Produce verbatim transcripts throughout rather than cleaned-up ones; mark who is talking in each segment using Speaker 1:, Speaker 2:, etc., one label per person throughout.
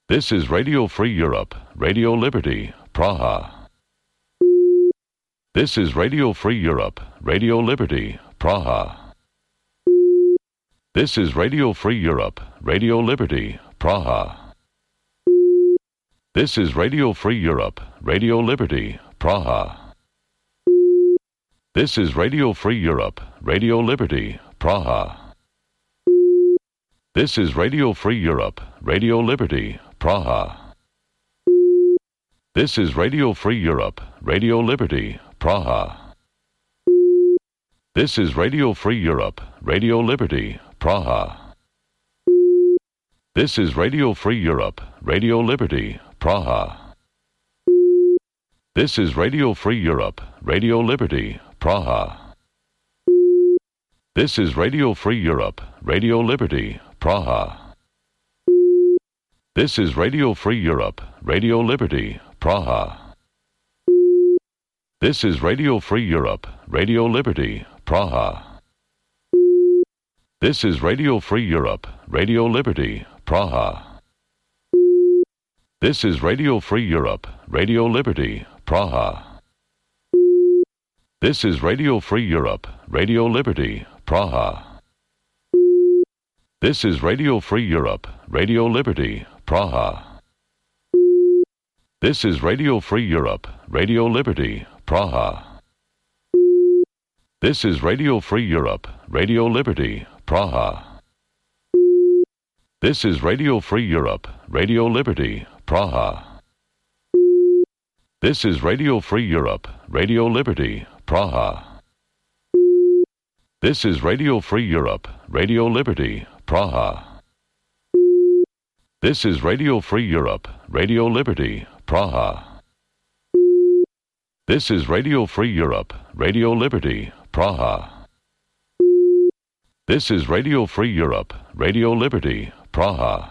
Speaker 1: This is Radio Free Europe, Radio Liberty, Praha. This is Radio Free Europe, Radio Liberty, Praha. This is Radio Free Europe, Radio Liberty, Praha. This is Radio Free Europe, Radio Liberty, Praha. This is Radio Free Europe, Radio Liberty, Praha. This is Radio Free Europe, Radio Liberty, Praha. This is Radio Free Europe, Radio Liberty, Praha. This is Radio Free Europe, Radio Liberty, Praha. This is Radio Free Europe, Radio Liberty, Praha. This is Radio Free Europe, Radio Liberty, Praha. This is Radio Free Europe, Radio Liberty, Praha. This is Radio Free Europe, Radio Liberty, Praha. This is Radio Free Europe, Radio Liberty, Praha. This is Radio Free Europe, Radio Liberty, Praha. This is Radio Free Europe, Radio Liberty, Praha. This is Radio Free Europe, Radio Liberty, Praha. This is Radio Free Europe, Radio Liberty, Praha. This is Radio Free Europe, Radio Liberty, Praha. This is Radio Free Europe, Radio Liberty, Praha. This is Radio Free Europe, Radio Liberty, Praha. This is Radio Free Europe, Radio Liberty, Praha. This is Radio Free Europe, Radio Liberty, Praha. This is Radio Free Europe, Radio Liberty, Praha. This is Radio Free Europe, Radio Liberty, Praha. This is Radio Free Europe, Radio Liberty, Praha.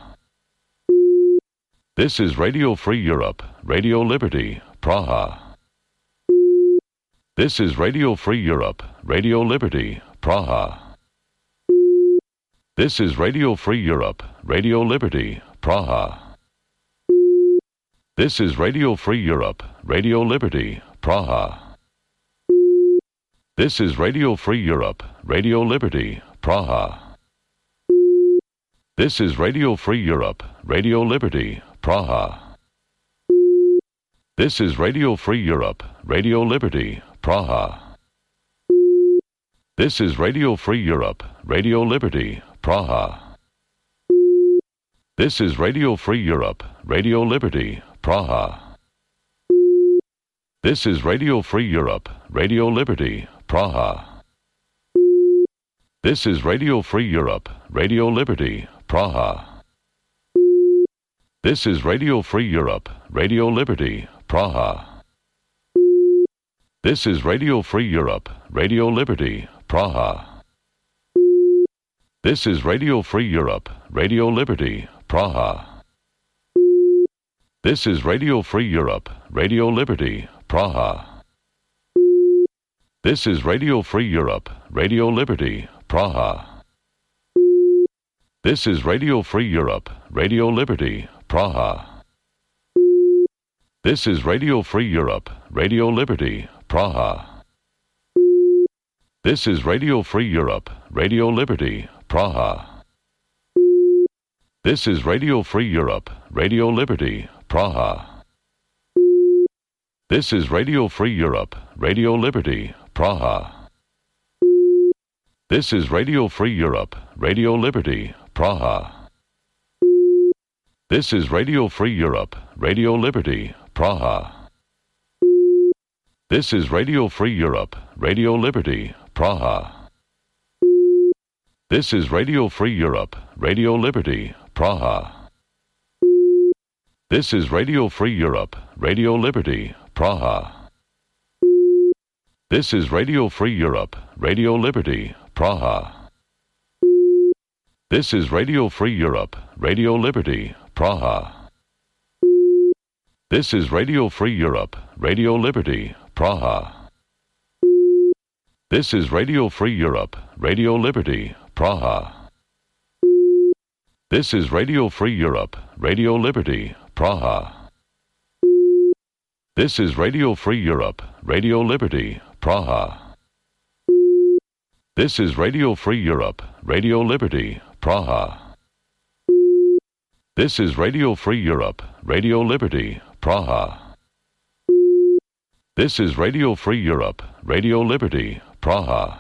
Speaker 1: This is Radio Free Europe, Radio Liberty, Praha. This is Radio Free Europe, Radio Liberty, Praha. This is Radio Free Europe, Radio Liberty, Praha. This is Radio Free Europe, Radio Liberty, Praha. This is Radio Free Europe, Radio Liberty, Praha. This is Radio Free Europe, Radio Liberty, Praha. This is Radio Free Europe, Radio Liberty, Praha. This is Radio Free Europe, Radio Liberty, Praha. This is Radio Free Europe, Radio Liberty, Praha. This is Radio Free Europe, Radio Liberty, Praha. This is Radio Free Europe, Radio Liberty, Praha. This is Radio Free Europe, Radio Liberty, Praha. This is Radio Free Europe, Radio Liberty, Praha. This is Radio Free Europe, Radio Liberty, Praha. This is Radio Free Europe, Radio Liberty, Praha. This is Radio Free Europe, Radio Liberty, Praha. This is Radio Free Europe, Radio Liberty, Praha. This is Radio Free Europe, Radio Liberty, Praha. This is Radio Free Europe, Radio Liberty, Praha. This is Radio Free Europe, Radio Liberty, Praha. This is Radio Free Europe, Radio Liberty, Praha. This is Radio Free Europe, Radio Liberty, Praha. This is Radio Free Europe, Radio Liberty, Praha. This is Radio Free Europe, Radio Liberty, Praha. This is Radio Free Europe, Radio Liberty, Praha. This is Radio Free Europe, Radio Liberty, Praha. This is Radio Free Europe, Radio Liberty, Praha. This is Radio Free Europe, Radio Liberty, Praha. This is Radio Free Europe, Radio Liberty, Praha. This is Radio Free Europe, Radio Liberty, Praha. This is Radio Free Europe, Radio Liberty, Praha. This is Radio Free Europe, Radio Liberty, Praha. This is Radio Free Europe, Radio Liberty, Praha. This is Radio Free Europe, Radio Liberty, Praha. This is Radio Free Europe, Radio Liberty, Praha.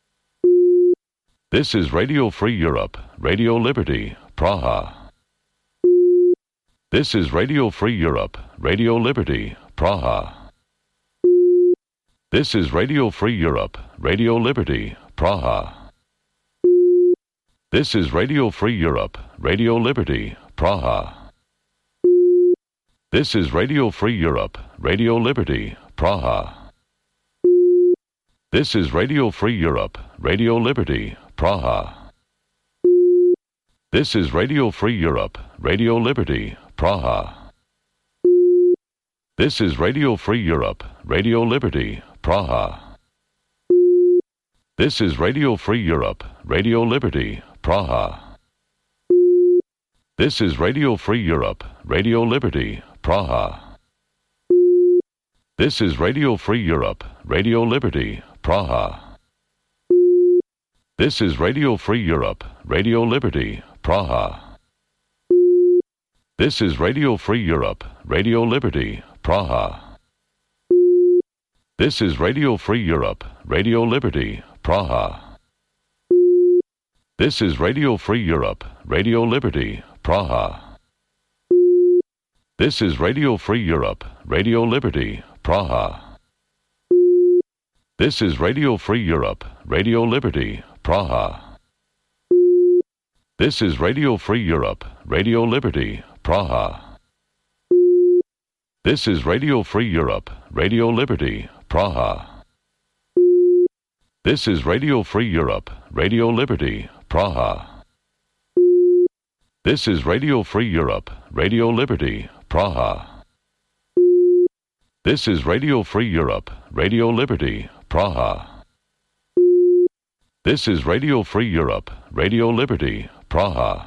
Speaker 1: This is Radio Free Europe, Radio Liberty, Praha. This is Radio Free Europe, Radio Liberty, Praha. This is Radio Free Europe, Radio Liberty, Praha. This is Radio Free Europe, Radio Liberty, Praha. This is Radio Free Europe, Radio Liberty, Praha. This is Radio Free Europe, Radio Liberty, Praha. This is Radio Free Europe, Radio Liberty, Praha. This is Radio Free Europe, Radio Liberty, Praha. This is Radio Free Europe, Radio Liberty, Praha. This is Radio Free Europe, Radio Liberty, Praha. This is Radio Free Europe, Radio Liberty, Praha. This is Radio Free Europe, Radio Liberty, Praha. This is Radio Free Europe, Radio Liberty, Praha. This is Radio Free Europe, Radio Liberty, Praha. This is Radio Free Europe, Radio Liberty, Praha. This is Radio Free Europe, Radio Liberty, Praha. This is Radio Free Europe, Radio Liberty, Praha. This is Radio Free Europe, Radio Liberty, Praha. This is Radio Free Europe, Radio Liberty, Praha. This is Radio Free Europe, Radio Liberty, Praha. This is Radio Free Europe, Radio Liberty, Praha. This is Radio Free Europe, Radio Liberty, Praha. This is Radio Free Europe, Radio Liberty, Praha.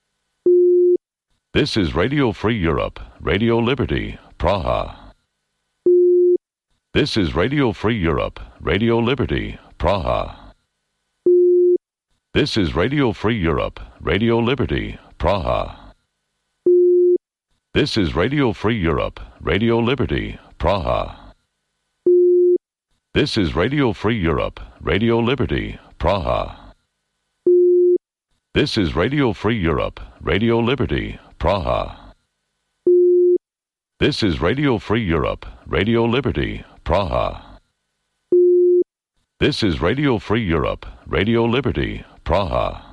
Speaker 1: This is Radio Free Europe, Radio Liberty, Praha. This is Radio Free Europe, Radio Liberty, Praha. This is Radio Free Europe, Radio Liberty, Praha. This is Radio Free Europe, Radio Liberty, Praha. This is Radio Free Europe, Radio Liberty, Praha. This is Radio Free Europe, Radio Liberty, Praha. This is Radio Free Europe, Radio Liberty, Praha. This is Radio Free Europe, Radio Liberty, Praha.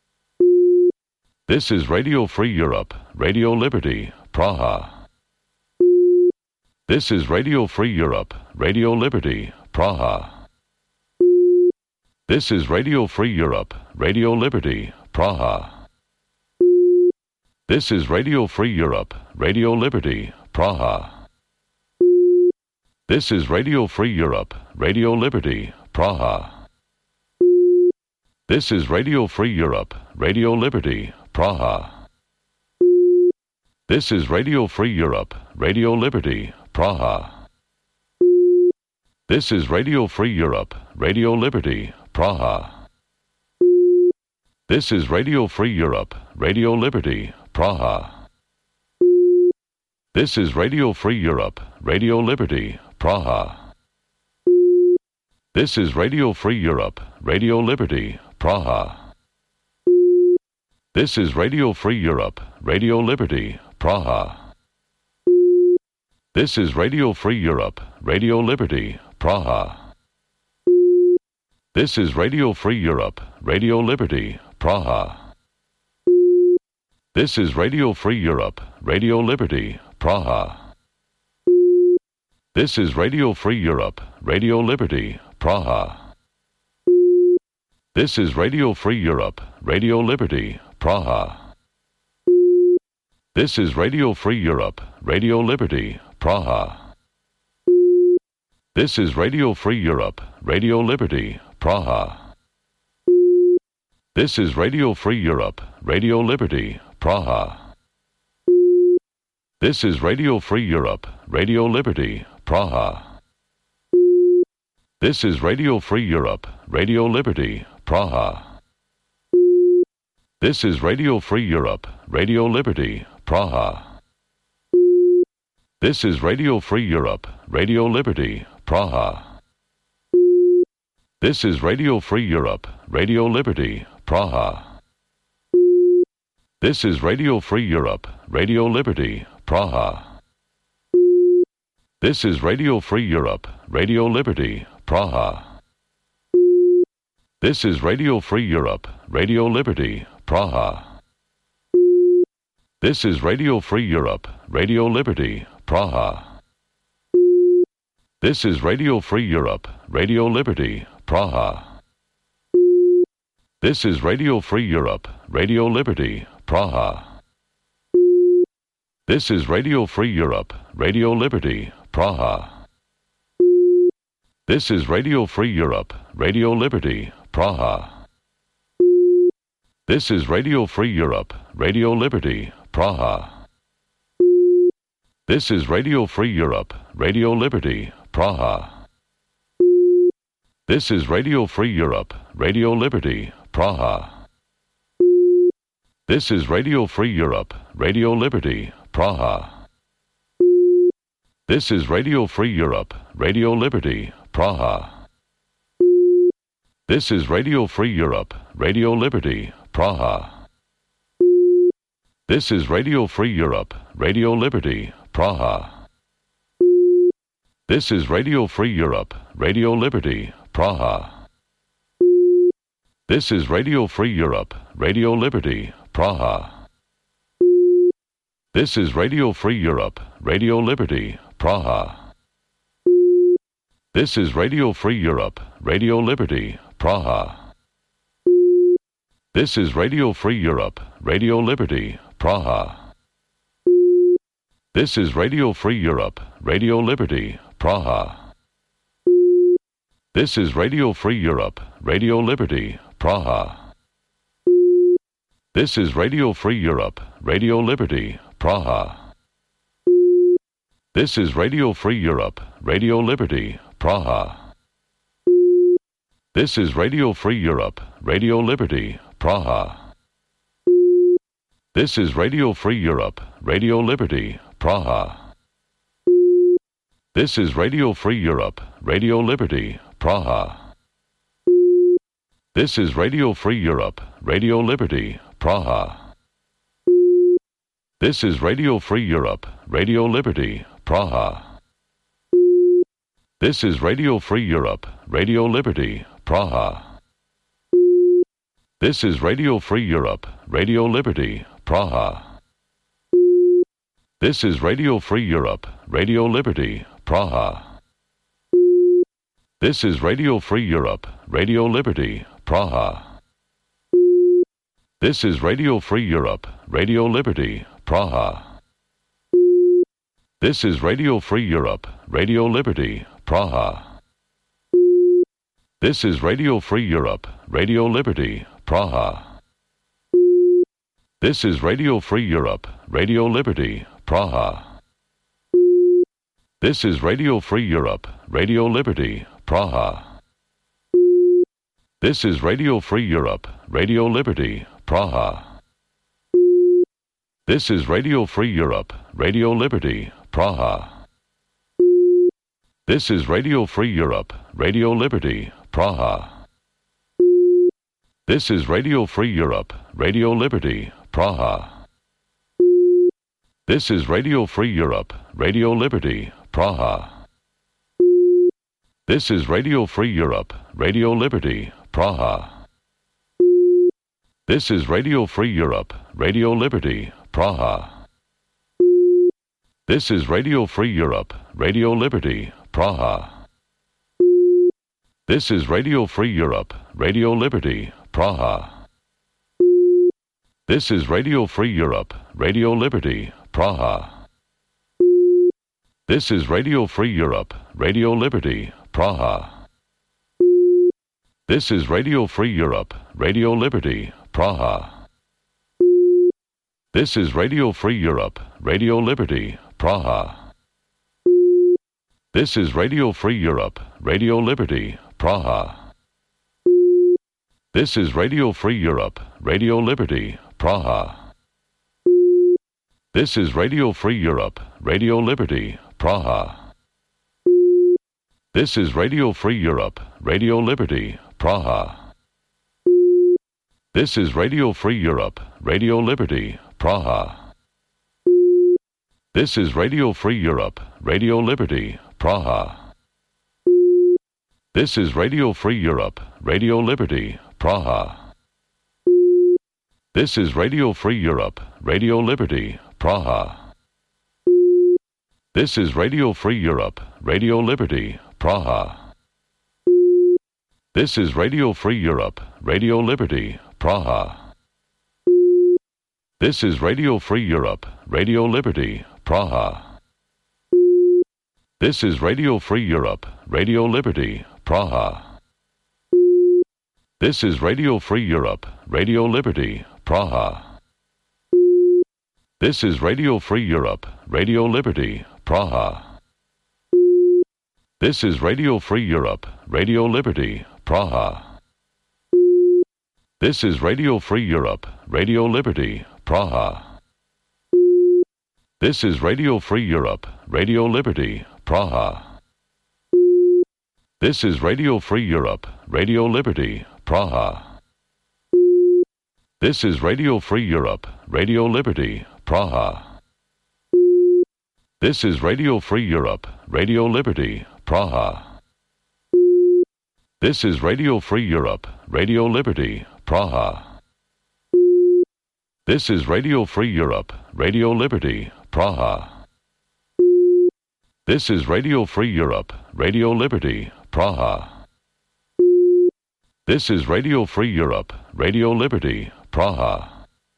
Speaker 1: This is Radio Free Europe, Radio Liberty, Praha. This is Radio Free Europe, Radio Liberty, Praha. This is Radio Free Europe, Radio Liberty, Praha. This is Radio Free Europe, Radio Liberty, Praha. This is Radio Free Europe, Radio Liberty, Praha. This is Radio Free Europe, Radio Liberty, Praha. This is Radio Free Europe, Radio Liberty, Praha. This is Radio Free Europe, Radio Liberty, Praha. This is Radio Free Europe, Radio Liberty, Praha. This is Radio Free Europe, Radio Liberty, Praha. This is Radio Free Europe, Radio Liberty, Praha. This is Radio Free Europe, Radio Liberty, Praha. This is Radio Free Europe, Radio Liberty, Praha. This is Radio Free Europe, Radio Liberty, Praha. This is Radio Free Europe, Radio Liberty, Praha. This is Radio Free Europe, Radio Liberty, Praha. This is Radio Free Europe, Radio Liberty, Praha. This is Radio Free Europe, Radio Liberty, Praha. This is Radio Free Europe, Radio Liberty, Praha. This is Radio Free Europe, Radio Liberty, Praha. This is Radio Free Europe, Radio Liberty, Praha. This is Radio Free Europe, Radio Liberty, Praha. This is Radio Free Europe, Radio Liberty, Praha. This is Radio Free Europe, Radio Liberty, Praha. This is Radio Free Europe, Radio Liberty, Praha. This is Radio Free Europe, Radio Liberty, Praha. This is Radio Free Europe, Radio Liberty, Praha. This is Radio Free Europe, Radio Liberty, Praha. This is Radio Free Europe, Radio Liberty, Praha. This is Radio Free Europe, Radio Liberty, Praha. This is Radio Free Europe, Radio Liberty, Praha. This is Radio Free Europe, Radio Liberty, Praha. This is Radio Free Europe, Radio Liberty, Praha. This is Radio Free Europe, Radio Liberty, Praha. This is Radio Free Europe, Radio Liberty, Praha. This is Radio Free Europe, Radio Liberty, Praha. This is Radio Free Europe, Radio Liberty, Praha. This is Radio Free Europe, Radio Liberty, Praha. This is Radio Free Europe, Radio Liberty, Praha. This is Radio Free Europe, Radio Liberty, Praha. This is Radio Free Europe, Radio Liberty, Praha. This is Radio Free Europe, Radio Liberty, Praha. This is Radio Free Europe, Radio Liberty, Praha. This is Radio Free Europe, Radio Liberty, Praha. This is Radio Free Europe, Radio Liberty, Praha. This is Radio Free Europe, Radio Liberty, Praha. This is Radio Free Europe, Radio Liberty, Praha. This is Radio Free Europe, Radio Liberty, Praha. This is Radio Free Europe, Radio Liberty, Praha. This is Radio Free Europe, Radio Liberty, Praha. This is Radio Free Europe, Radio Liberty, Praha. This is Radio Free Europe, Radio Liberty, Praha. This is Radio Free Europe, Radio Liberty, Praha. This is Radio Free Europe, Radio Liberty, Praha. This is Radio Free Europe, Radio Liberty, Praha. This is Radio Free Europe, Radio Liberty, Praha. This is Radio Free Europe, Radio Liberty, Praha. This is Radio Free Europe, Radio Liberty, Praha. This is Radio Free Europe, Radio Liberty, Praha. This is Radio Free Europe, Radio Liberty, Praha. This is Radio Free Europe, Radio Liberty, Praha. This is Radio Free Europe, Radio Liberty, Praha. This is Radio Free Europe, Radio Liberty, Praha. This is Radio Free Europe, Radio Liberty, Praha. This is Radio Free Europe, Radio Liberty, Praha. This is Radio Free Europe, Radio Liberty, Praha. This is Radio Free Europe, Radio Liberty, Praha. This is Radio Free Europe, Radio Liberty, Praha. This is Radio Free Europe, Radio Liberty, Praha. This is Radio Free Europe, Radio Liberty, Praha. This is Radio Free Europe, Radio Liberty, Praha. This is Radio Free Europe, Radio Liberty, Praha. This is Radio Free Europe, Radio Liberty, Praha. This is Radio Free Europe, Radio Liberty, Praha. This is Radio Free Europe, Radio Liberty, Praha. This is Radio Free Europe, Radio Liberty, Praha. This is Radio Free Europe, Radio Liberty, Praha. This is Radio Free Europe, Radio Liberty, Praha. This is Radio Free Europe, Radio Liberty, Praha. This is Radio Free Europe, Radio Liberty, Praha. This is Radio Free Europe, Radio Liberty, Praha. This is Radio Free Europe, Radio Liberty, Praha. This is Radio Free Europe, Radio Liberty, Praha. This is Radio Free Europe, Radio Liberty, Praha. This is Radio Free Europe, Radio Liberty, Praha. This is Radio Free Europe, Radio Liberty, Praha. This is Radio Free Europe, Radio Liberty, Praha. This is Radio Free Europe, Radio Liberty, Praha. This is Radio Free Europe, Radio Liberty, Praha. This is Radio Free Europe, Radio Liberty, Praha. This is Radio Free Europe, Radio Liberty, Praha. This is Radio Free Europe, Radio Liberty, Praha. This is Radio Free Europe, Radio Liberty, Praha. This is Radio Free Europe, Radio Liberty, Praha. This is Radio Free Europe, Radio Liberty, Praha. This is Radio Free Europe, Radio Liberty, Praha. This is Radio Free Europe, Radio Liberty, Praha. This is Radio Free Europe, Radio Liberty, Praha. This is Radio Free Europe, Radio Liberty, Praha. This is Radio Free Europe, Radio Liberty, Praha.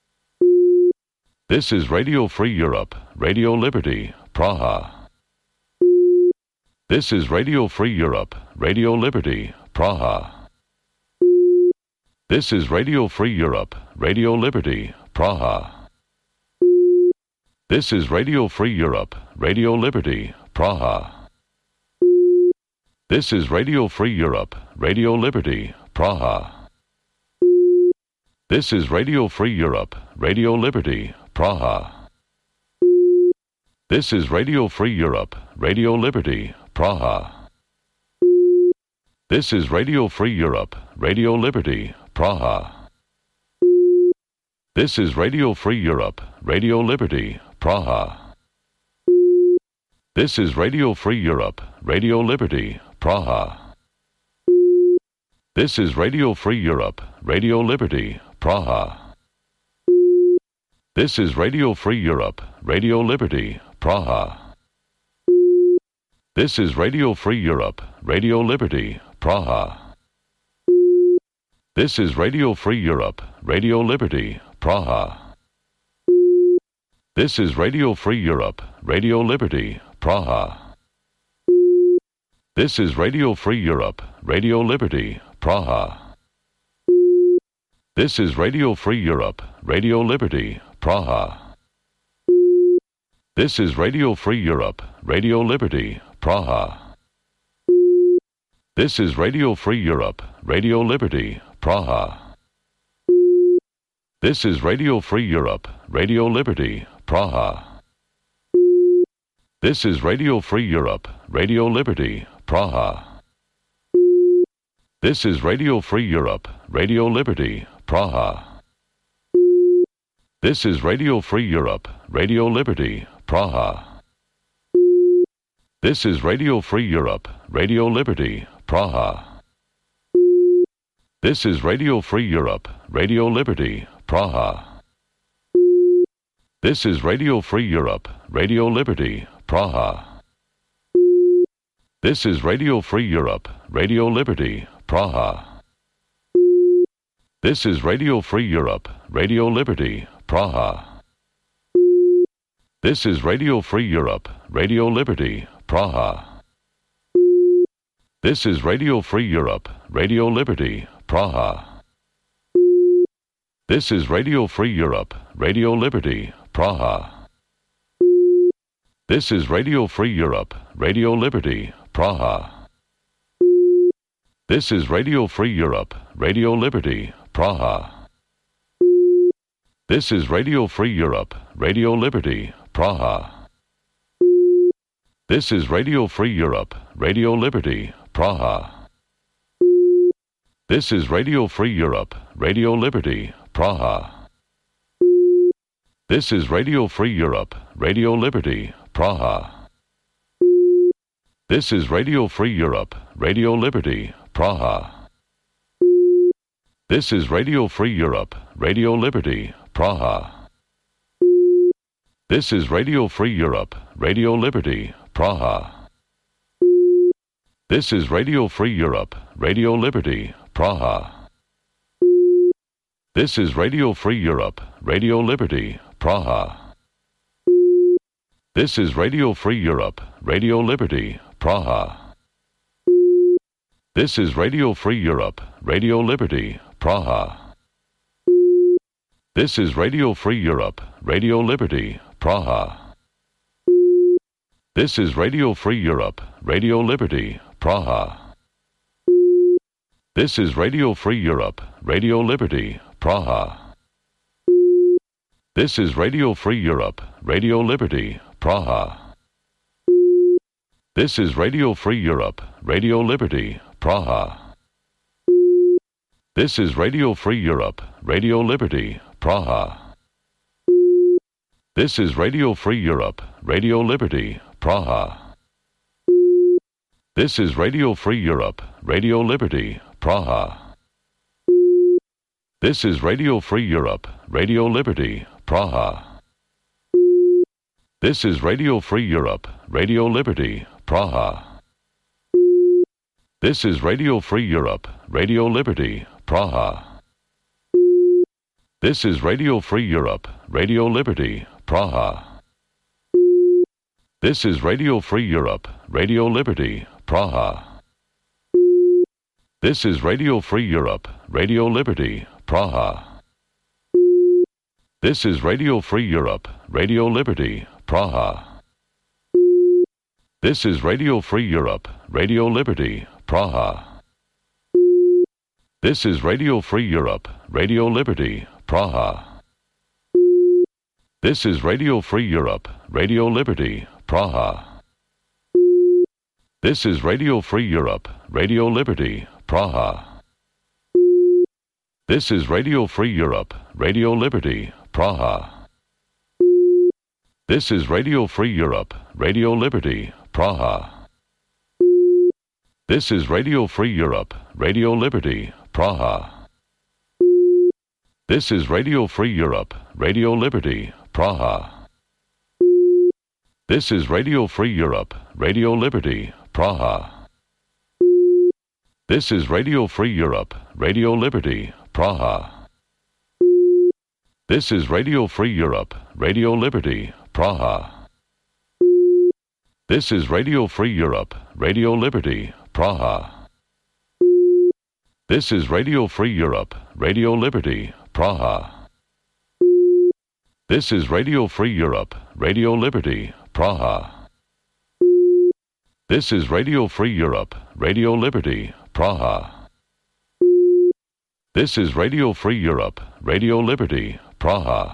Speaker 1: This is Radio Free Europe, Radio Liberty, Praha. This is Radio Free Europe, Radio Liberty, Praha. This is Radio Free Europe, Radio Liberty, Praha. This is Radio Free Europe, Radio Liberty, Praha. This is Radio Free Europe, Radio Liberty, Praha. This is Radio Free Europe, Radio Liberty, Praha. This is Radio Free Europe, Radio Liberty, Praha. This is Radio Free Europe, Radio Liberty, Praha. This is Radio Free Europe, Radio Liberty, Praha. This is Radio Free Europe, Radio Liberty, Praha. This is Radio Free Europe, Radio Liberty, Praha. This is Radio Free Europe, Radio Liberty, Praha. This is Radio Free Europe, Radio Liberty, Praha. This is Radio Free Europe, Radio Liberty, Praha. This is Radio Free Europe, Radio Liberty, Praha. This is Radio Free Europe, Radio Liberty, Praha. This is Radio Free Europe, Radio Liberty, Praha. This is Radio Free Europe, Radio Liberty, Praha. This is Radio Free Europe, Radio Liberty, Praha. This is Radio Free Europe, Radio Liberty, Praha. This is Radio Free Europe, Radio Liberty, Praha. This is Radio Free Europe, Radio Liberty, Praha. This is Radio Free Europe, Radio Liberty, Praha. This is Radio Free Europe, Radio Liberty, Praha. This is Radio Free Europe, Radio Liberty, Praha. This is Radio Free Europe, Radio Liberty, Praha. This is Radio Free Europe, Radio Liberty, Praha. This is Radio Free Europe, Radio Liberty, Praha. This is Radio Free Europe, Radio Liberty, Praha. This is Radio Free Europe, Radio Liberty, Praha. This is Radio Free Europe, Radio Liberty, Praha. This is Radio Free Europe, Radio Liberty, Praha. This is Radio Free Europe, Radio Liberty, Praha. This is Radio Free Europe, Radio Liberty, Praha. This is Radio Free Europe, Radio Liberty, Praha. This is Radio Free Europe, Radio Liberty, Praha. This is Radio Free Europe, Radio Liberty, Praha. This is Radio Free Europe, Radio Liberty, Praha. This is Radio Free Europe, Radio Liberty, Praha. This is Radio Free Europe, Radio Liberty, Praha. This is Radio Free Europe, Radio Liberty, Praha. This is Radio Free Europe, Radio Liberty, Praha. This is Radio Free Europe, Radio Liberty, Praha. This is Radio Free Europe, Radio Liberty, Praha. This is Radio Free Europe, Radio Liberty, Praha. This is Radio Free Europe, Radio Liberty, Praha. This is Radio Free Europe, Radio Liberty, Praha. This is Radio Free Europe, Radio Liberty, Praha. This is Radio Free Europe, Radio Liberty, Praha. This is Radio Free Europe, Radio Liberty, Praha. This is Radio Free Europe, Radio Liberty, Praha. This is Radio Free Europe, Radio Liberty, Praha. This is Radio Free Europe, Radio Liberty, Praha. This is Radio Free Europe, Radio Liberty, Praha. This is Radio Free Europe, Radio Liberty, Praha. This is Radio Free Europe, Radio Liberty, Praha. This is Radio Free Europe, Radio Liberty, Praha. This is Radio Free Europe, Radio Liberty, Praha. This is Radio Free Europe, Radio Liberty, Praha. This is Radio Free Europe, Radio Liberty, Praha. This is Radio Free Europe, Radio Liberty, Praha. This is Radio Free Europe, Radio Liberty, Praha. This is Radio Free Europe, Radio Liberty, Praha. This is Radio Free Europe, Radio Liberty, Praha. This is Radio Free Europe, Radio Liberty, Praha. This is Radio Free Europe, Radio Liberty, Praha. This is Radio Free Europe, Radio Liberty, Praha. This is Radio Free Europe, Radio Liberty, Praha. This is Radio Free Europe, Radio Liberty, Praha. This is Radio Free Europe, Radio Liberty, Praha. This is Radio Free Europe, Radio Liberty, Praha. This is Radio Free Europe, Radio Liberty, Praha. This is Radio Free Europe, Radio Liberty, Praha. This is Radio Free Europe, Radio Liberty, Praha. This is Radio Free Europe, Radio Liberty, Praha.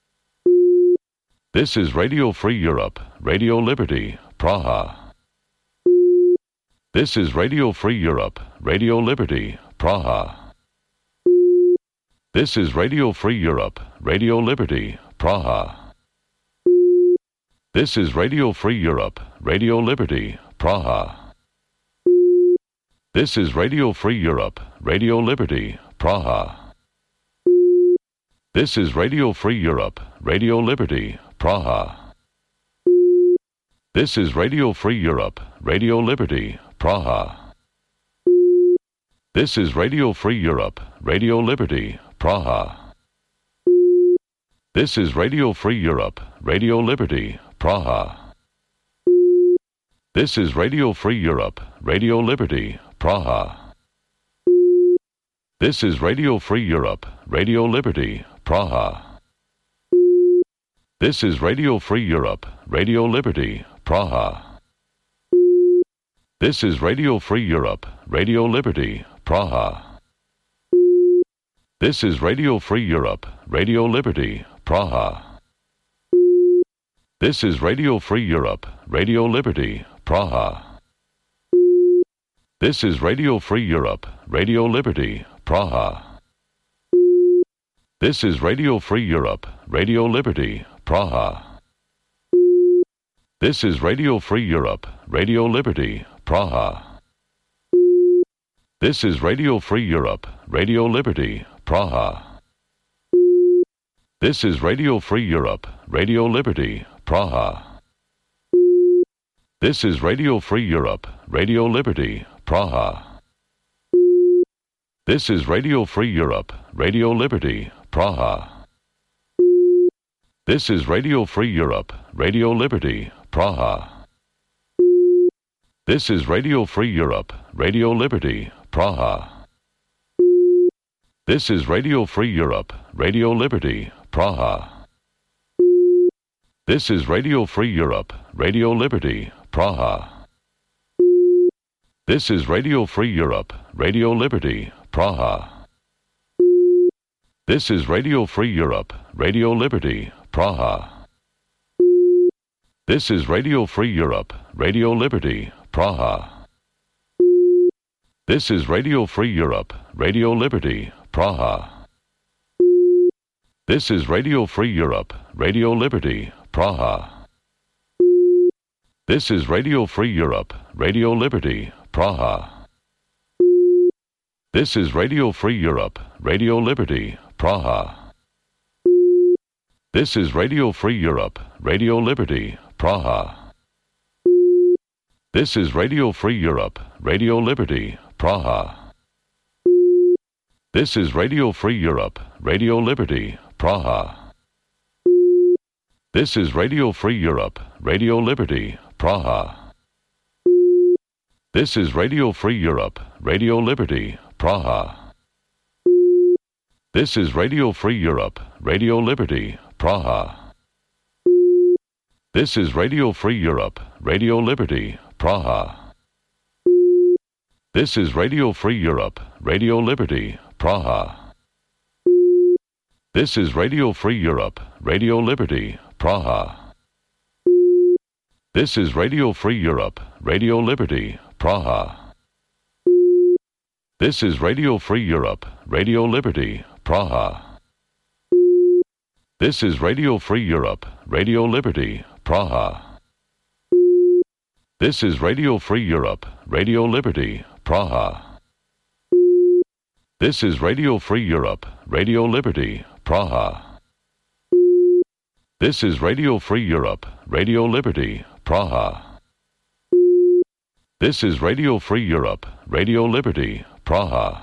Speaker 1: This is Radio Free Europe, Radio Liberty, Praha. This is Radio Free Europe, Radio Liberty, Praha. This is Radio Free Europe, Radio Liberty, Praha. This is Radio Free Europe, Radio Liberty, Praha. This is Radio Free Europe, Radio Liberty, Praha. This is Radio Free Europe, Radio Liberty, Praha. This is Radio Free Europe, Radio Liberty, Praha. This is Radio Free Europe, Radio Liberty, Praha. This is Radio Free Europe, Radio Liberty, Praha. This is Radio Free Europe, Radio Liberty, Praha. This is Radio Free Europe, Radio Liberty, Praha. This is Radio Free Europe, Radio Liberty, Praha. This is Radio Free Europe, Radio Liberty, Praha. This is Radio Free Europe, Radio Liberty, Praha. This is Radio Free Europe, Radio Liberty, Praha. This is Radio Free Europe, Radio Liberty, Praha. This is Radio Free Europe, Radio Liberty, Praha. This is Radio Free Europe, Radio Liberty, Praha. This is Radio Free Europe, Radio Liberty, Praha. This is Radio Free Europe, Radio Liberty, Praha. This is Radio Free Europe, Radio Liberty, Praha. This is Radio Free Europe, Radio Liberty, Praha. This is Radio Free Europe, Radio Liberty, Praha. This is Radio Free Europe, Radio Liberty, Praha. This is Radio Free Europe, Radio Liberty, Praha. This is Radio Free Europe, Radio Liberty, Praha. This is Radio Free Europe, Radio Liberty, Praha. This is Radio Free Europe, Radio Liberty, Praha. This is Radio Free Europe, Radio Liberty, Praha. This is Radio Free Europe, Radio Liberty, Praha. This is Radio Free Europe, Radio Liberty, Praha. This is Radio Free Europe, Radio Liberty, Praha. This is Radio Free Europe, Radio Liberty, Praha. This is Radio Free Europe, Radio Liberty, Praha. This is Radio Free Europe, Radio Liberty, Praha. This is Radio Free Europe, Radio Liberty, Praha. This is Radio Free Europe, Radio Liberty, Praha. This is Radio Free Europe, Radio Liberty, Praha. This is Radio Free Europe, Radio Liberty, Praha. This is Radio Free Europe, Radio Liberty, Praha. This is Radio Free Europe, Radio Liberty, Praha. This is Radio Free Europe, Radio Liberty, Praha. This is Radio Free Europe, Radio Liberty, Praha. This is Radio Free Europe, Radio Liberty, Praha. This is Radio Free Europe, Radio Liberty, Praha. This is Radio Free Europe, Radio Liberty, Praha. This is Radio Free Europe, Radio Liberty, Praha. This is Radio Free Europe, Radio Liberty, Praha. This is Radio Free Europe, Radio Liberty, Praha.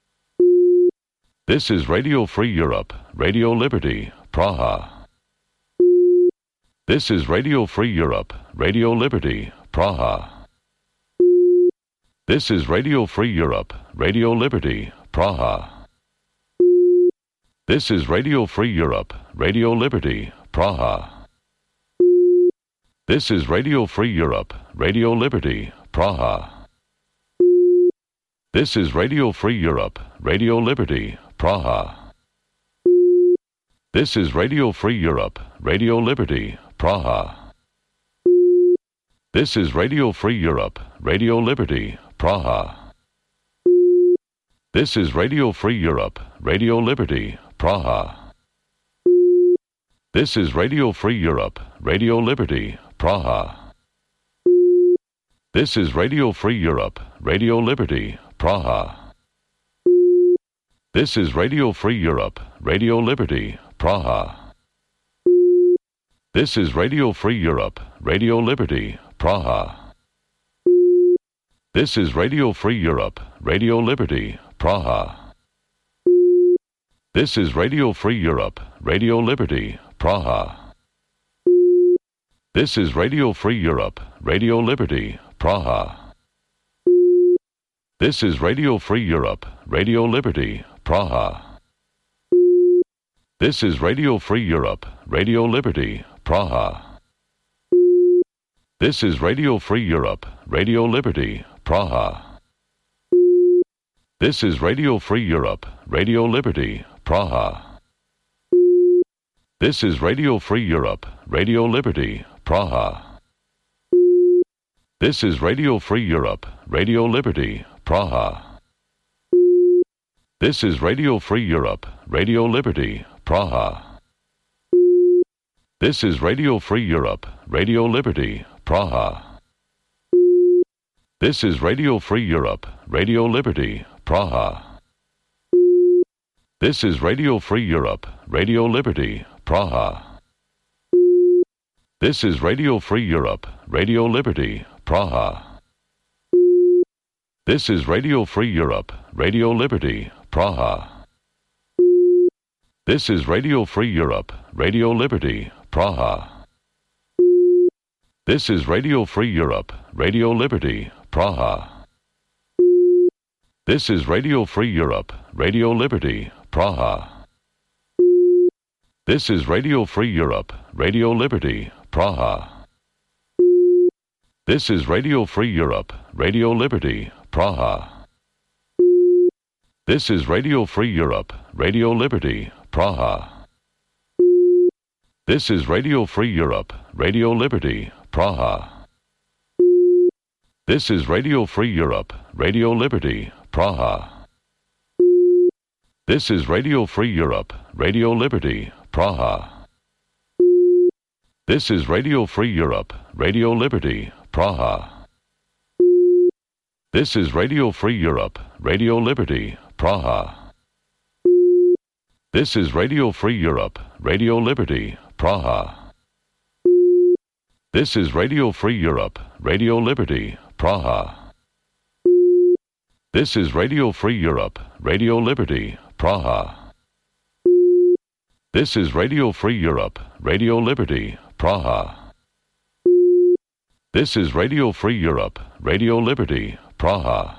Speaker 1: This is Radio Free Europe, Radio Liberty, Praha. This is Radio Free Europe, Radio Liberty, Praha. This is Radio Free Europe, Radio Liberty, Praha. This is Radio Free Europe, Radio Liberty, Praha. This is Radio Free Europe, Radio Liberty, Praha. This is Radio Free Europe, Radio Liberty, Praha. This is Radio Free Europe, Radio Liberty, Praha. This is Radio Free Europe, Radio Liberty, Praha. This is Radio Free Europe, Radio Liberty, Praha. This is Radio Free Europe, Radio Liberty, Praha. This is Radio Free Europe, Radio Liberty, Praha. This is Radio Free Europe, Radio Liberty, Praha. This is Radio Free Europe, Radio Liberty, Praha. This is Radio Free Europe, Radio Liberty, Praha. This is Radio Free Europe, Radio Liberty, Praha. This is Radio Free Europe, Radio Liberty, Praha. This is Radio Free Europe, Radio Liberty, Praha. This is Radio Free Europe, Radio Liberty, Praha. This is Radio Free Europe, Radio Liberty, Praha. This is Radio Free Europe, Radio Liberty, Praha. This is Radio Free Europe, Radio Liberty, Praha. This is Radio Free Europe, Radio Liberty, Praha. This is Radio Free Europe, Radio Liberty, Praha. This is Radio Free Europe, Radio Liberty, Praha. This is Radio Free Europe, Radio Liberty, Praha. This is Radio Free Europe, Radio Liberty, Praha. This is Radio Free Europe, Radio Liberty, Praha. This is Radio Free Europe, Radio Liberty, Praha. This is Radio Free Europe, Radio Liberty, Praha. This is Radio Free Europe, Radio Liberty, Praha. This is Radio Free Europe, Radio Liberty, Praha. This is Radio Free Europe, Radio Liberty, Praha. This is Radio Free Europe, Radio Liberty, Praha. This is Radio Free Europe, Radio Liberty, Praha. This is Radio Free Europe, Radio Liberty, Praha. This is Radio Free Europe, Radio Liberty, Praha. This is Radio Free Europe, Radio Liberty, Praha. This is Radio Free Europe, Radio Liberty, Praha. This is Radio Free Europe, Radio Liberty, Praha. This is Radio Free Europe, Radio Liberty, Praha. This is Radio Free Europe, Radio Liberty, Praha. This is Radio Free Europe, Radio Liberty, Praha. This is Radio Free Europe, Radio Liberty, Praha. This is Radio Free Europe, Radio Liberty, Praha.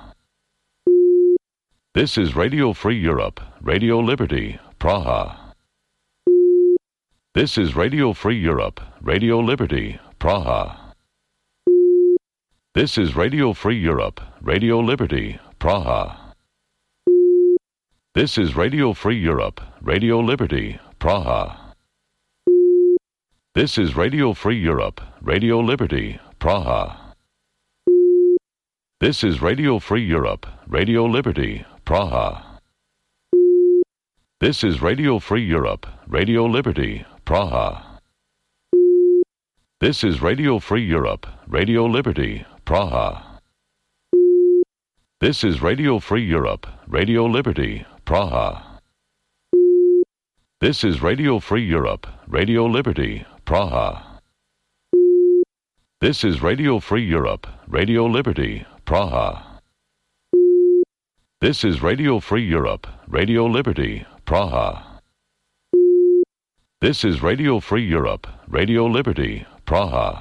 Speaker 1: This is Radio Free Europe, Radio Liberty, Praha. This is Radio Free Europe, Radio Liberty, Praha. This is Radio Free Europe, Radio Liberty, Praha. This is Radio Free Europe, Radio Liberty, Praha. This is Radio Free Europe, Radio Liberty, Praha. This is Radio Free Europe, Radio Liberty, Praha. This is Radio Free Europe, Radio Liberty, Praha. This is Radio Free Europe, Radio Liberty, Praha. This is Radio Free Europe, Radio Liberty, Praha. This is Radio Free Europe, Radio Liberty, Praha. This is Radio Free Europe, Radio Liberty, Praha. This is Radio Free Europe, Radio Liberty, Praha. This is Radio Free Europe, Radio Liberty, Praha.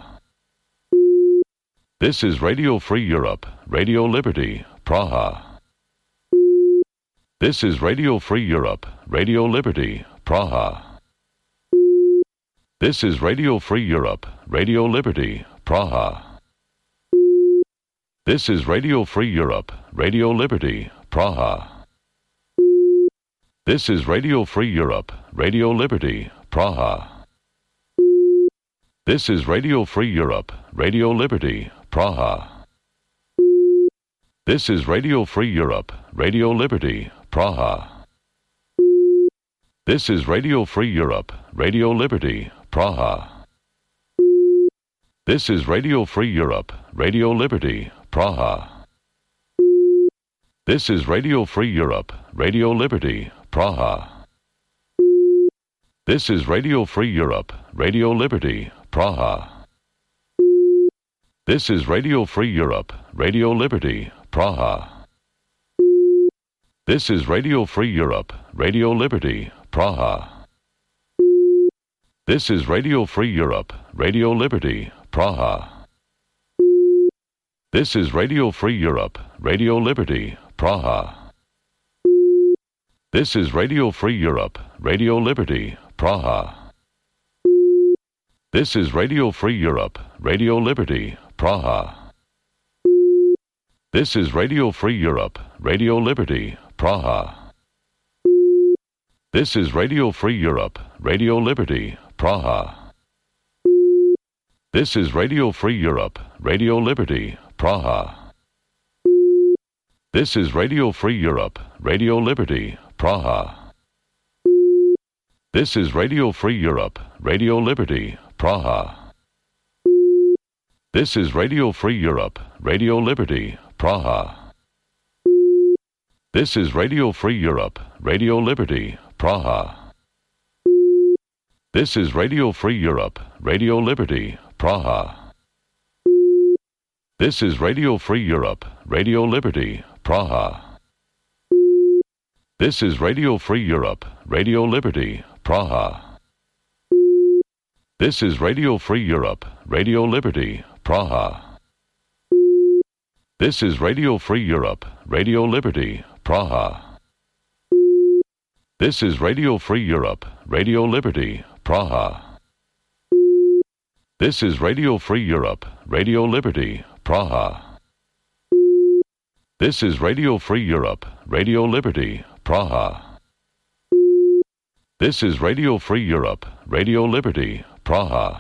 Speaker 1: This is Radio Free Europe, Radio Liberty, Praha. This is Radio Free Europe, Radio Liberty, Praha. This is Radio Free Europe, Radio Liberty, Praha. This is Radio Free Europe, Radio Liberty, Praha. This is Radio Free Europe, Radio Liberty, Praha. This is Radio Free Europe, Radio Liberty, Praha. This is Radio Free Europe, Radio Liberty, Praha. This is Radio Free Europe, Radio Liberty, Praha. This is Radio Free Europe, Radio Liberty, Praha. This is Radio Free Europe, Radio Liberty, Praha. This is Radio Free Europe, Radio Liberty, Praha. This is Radio Free Europe, Radio Liberty, Praha. This is Radio Free Europe, Radio Liberty, Praha. This is Radio Free Europe, Radio Liberty, Praha. This is Radio Free Europe, Radio Liberty, Praha. This is Radio Free Europe, Radio Liberty, Praha. This is Radio Free Europe, Radio Liberty, Praha. This is Radio Free Europe, Radio Liberty, Praha. This is Radio Free Europe, Radio Liberty, Praha. This is Radio Free Europe, Radio Liberty, Praha. This is Radio Free Europe, Radio Liberty, Praha. This is Radio Free Europe, Radio Liberty, Praha. This is Radio Free Europe, Radio Liberty, Praha. This is Radio Free Europe, Radio Liberty, Praha. This is Radio Free Europe, Radio Liberty, Praha. This is Radio Free Europe, Radio Liberty, Praha. This is Radio Free Europe, Radio Liberty, Praha. This is Radio Free Europe, Radio Liberty, Praha. This is Radio Free Europe, Radio Liberty, Praha. This is Radio Free Europe, Radio Liberty, Praha. This is Radio Free Europe, Radio Liberty, Praha. This is Radio Free Europe, Radio Liberty, Praha. This is Radio Free Europe, Radio Liberty, Praha.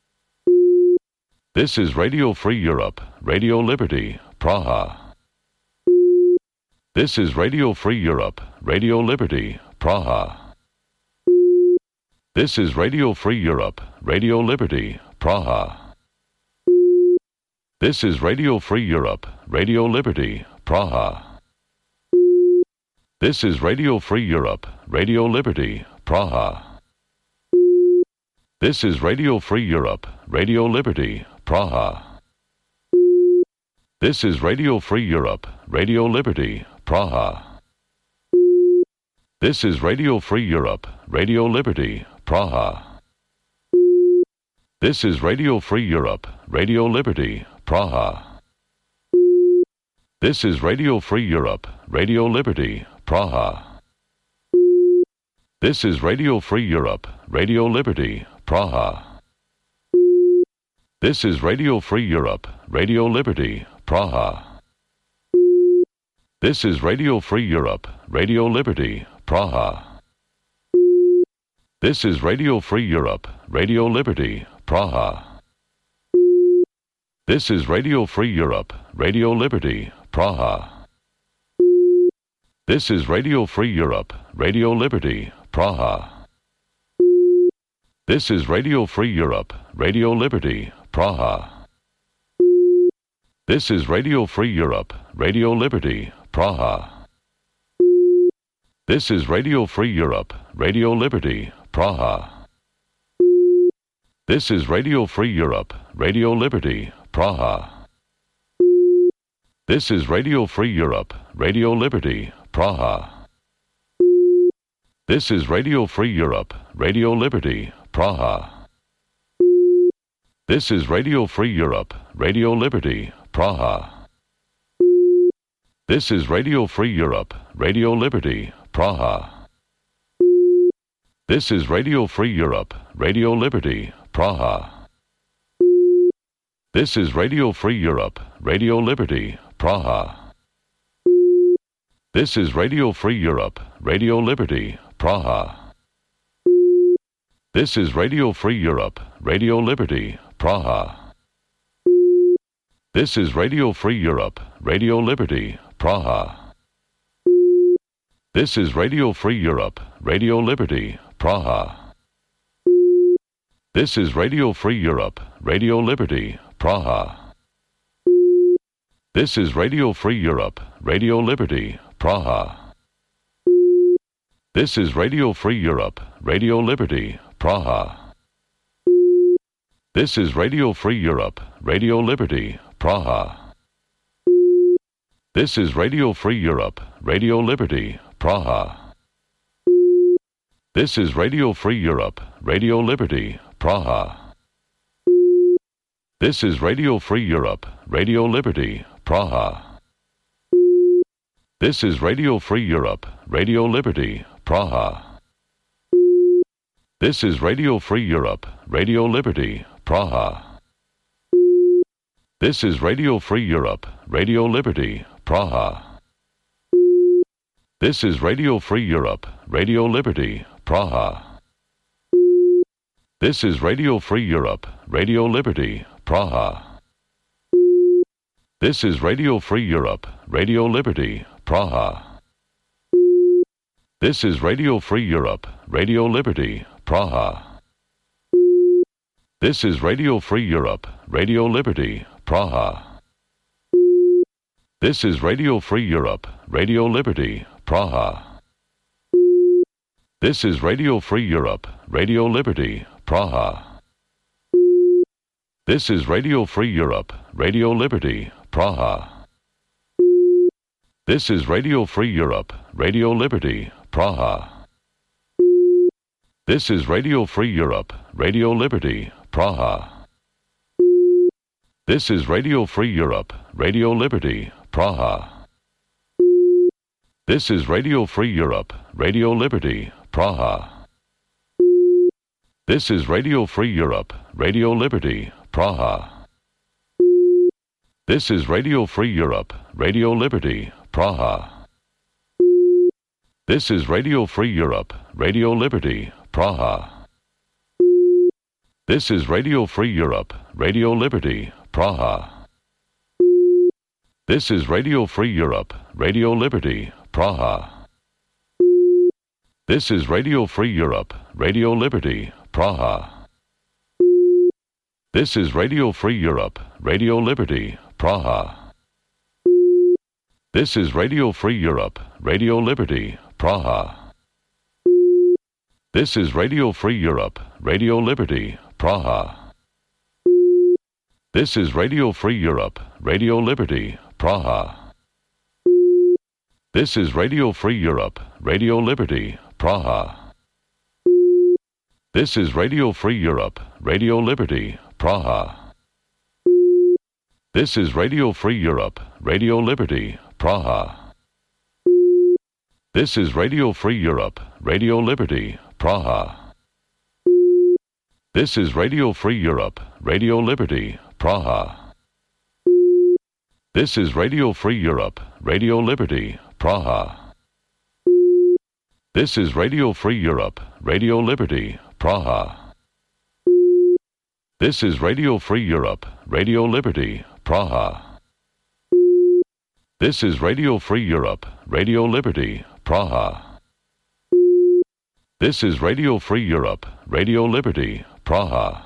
Speaker 1: This is Radio Free Europe, Radio Liberty, Praha. This is Radio Free Europe, Radio Liberty, Praha. This is Radio Free Europe, Radio Liberty, Praha. This is Radio Free Europe, Radio Liberty, Praha. This is Radio Free Europe, Radio Liberty, Praha. This is Radio Free Europe, Radio Liberty, Praha. This is Radio Free Europe, Radio Liberty, Praha. This is Radio Free Europe, Radio Liberty, Praha. This is Radio Free Europe, Radio Liberty, Praha. This is Radio Free Europe, Radio Liberty, Praha. This is Radio Free Europe, Radio Liberty, Praha. This is Radio Free Europe, Radio Liberty, Praha. This is Radio Free Europe, Radio Liberty, Praha. This is Radio Free Europe, Radio Liberty, Praha. This is Radio Free Europe, Radio Liberty, Praha. This is Radio Free Europe, Radio Liberty, Praha. This is Radio Free Europe, Radio Liberty, Praha. This is Radio Free Europe, Radio Liberty, Praha. This is Radio Free Europe, Radio Liberty, Praha. This is Radio Free Europe, Radio Liberty, Praha. This is Radio Free Europe, Radio Liberty, Praha. This is Radio Free Europe, Radio Liberty, Praha. This is Radio Free Europe, Radio Liberty, Praha. This is Radio Free Europe, Radio Liberty, Praha. This is Radio Free Europe, Radio Liberty, Praha. This is Radio Free Europe, Radio Liberty, Praha. This is Radio Free Europe, Radio Liberty, Praha. This is Radio Free Europe, Radio Liberty, Praha. This is Radio Free Europe, Radio Liberty, Praha. This is Radio Free Europe, Radio Liberty, Praha. This is Radio Free Europe, Radio Liberty, Praha. This is Radio Free Europe, Radio Liberty, Praha. This is Radio Free Europe, Radio Liberty, Praha. This is Radio Free Europe, Radio Liberty, Praha. This is Radio Free Europe, Radio Liberty, Praha. This is Radio Free Europe, Radio Liberty, Praha. This is Radio Free Europe, Radio Liberty, Praha. This is Radio Free Europe, Radio Liberty, Praha. This is Radio Free Europe, Radio Liberty, Praha. This is Radio Free Europe, Radio Liberty, Praha. This is Radio Free Europe, Radio Liberty, Praha. This is Radio Free Europe, Radio Liberty, Praha. This is Radio Free Europe, Radio Liberty, Praha. This is Radio Free Europe, Radio Liberty, Praha. This is Radio Free Europe, Radio Liberty, Praha. This is Radio Free Europe, Radio Liberty, Praha. This is Radio Free Europe, Radio Liberty, Praha. This is Radio Free Europe, Radio Liberty, Praha. This is Radio Free Europe, Radio Liberty, Praha. This is Radio Free Europe, Radio Liberty, Praha. This is Radio Free Europe, Radio Liberty, Praha. This is Radio Free Europe, Radio Liberty, Praha. This is Radio Free Europe, Radio Liberty, Praha. This is Radio Free Europe, Radio Liberty, Praha. This is Radio Free Europe, Radio Liberty, Praha. This is Radio Free Europe, Radio Liberty, Praha. This is Radio Free Europe, Radio Liberty, Praha. This is Radio Free Europe, Radio Liberty, Praha. This is Radio Free Europe, Radio Liberty, Praha. This is Radio Free Europe, Radio Liberty, Praha. This is Radio Free Europe, Radio Liberty, Praha. This is Radio Free Europe, Radio Liberty, Praha. This is Radio Free Europe, Radio Liberty, Praha. This is Radio Free Europe, Radio Liberty, Praha. This is Radio Free Europe, Radio Liberty, Praha. This is Radio Free Europe, Radio Liberty, Praha. This is Radio Free Europe, Radio Liberty, Praha. This is Radio Free Europe, Radio Liberty, Praha. This is Radio Free Europe, Radio Liberty, Praha. This is Radio Free Europe, Radio Liberty, Praha. This is Radio Free Europe, Radio Liberty, Praha. This is Radio Free Europe, Radio Liberty, Praha.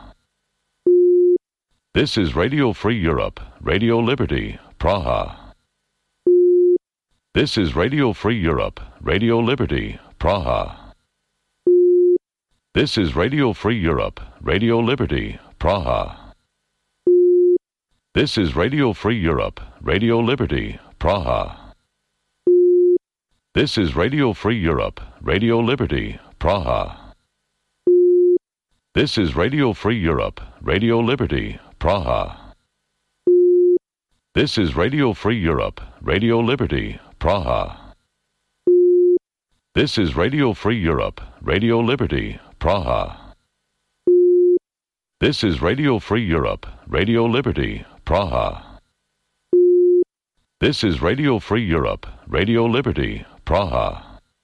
Speaker 1: This is Radio Free Europe, Radio Liberty, Praha. This is Radio Free Europe, Radio Liberty, Praha. This is Radio Free Europe, Radio Liberty, Praha. This is Radio Free Europe, Radio Liberty, Praha. This is Radio Free Europe, Radio Liberty, Praha. This is Radio Free Europe, Radio Liberty, Praha. This is Radio Free Europe, Radio Liberty, Praha. This is Radio Free Europe, Radio Liberty, Praha. This is Radio Free Europe, Radio Liberty, Praha. This is Radio Free Europe, Radio Liberty, Praha.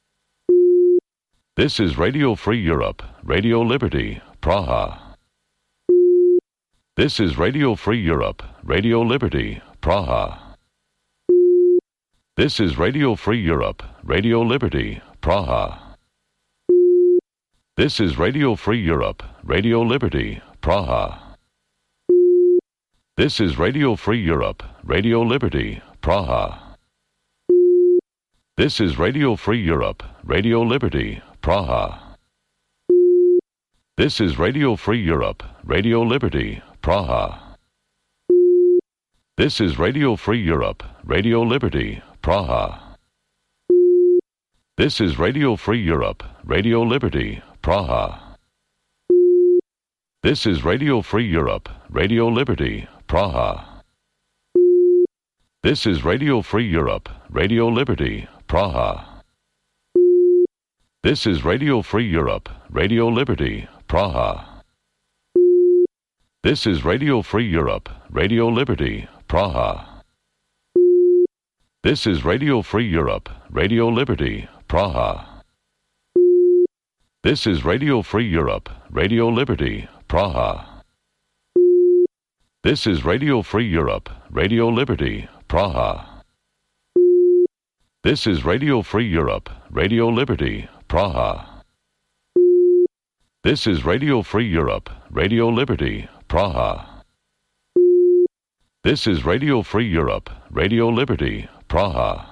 Speaker 1: This is Radio Free Europe, Radio Liberty, Praha. This is Radio Free Europe, Radio Liberty, Praha. This is Radio Free Europe, Radio Liberty, Praha. This is Radio Free Europe, Radio Liberty, Praha. This is Radio Free Europe, Radio Liberty, Praha. This is Radio Free Europe, Radio Liberty, Praha. This is Radio Free Europe, Radio Liberty, Praha. This is Radio Free Europe, Radio Liberty, Praha. This is Radio Free Europe, Radio Liberty, Praha. This is Radio Free Europe, Radio Liberty, Praha. This is Radio Free Europe, Radio Liberty, Praha. This is Radio Free Europe, Radio Liberty, Praha. This is Radio Free Europe, Radio Liberty, Praha. This is Radio Free Europe, Radio Liberty, Praha. This is Radio Free Europe, Radio Liberty, Praha. This is Radio Free Europe, Radio Liberty, Praha. This is Radio Free Europe, Radio Liberty, Praha. This is Radio Free Europe, Radio Liberty, Praha. This is Radio Free Europe, Radio Liberty, Praha.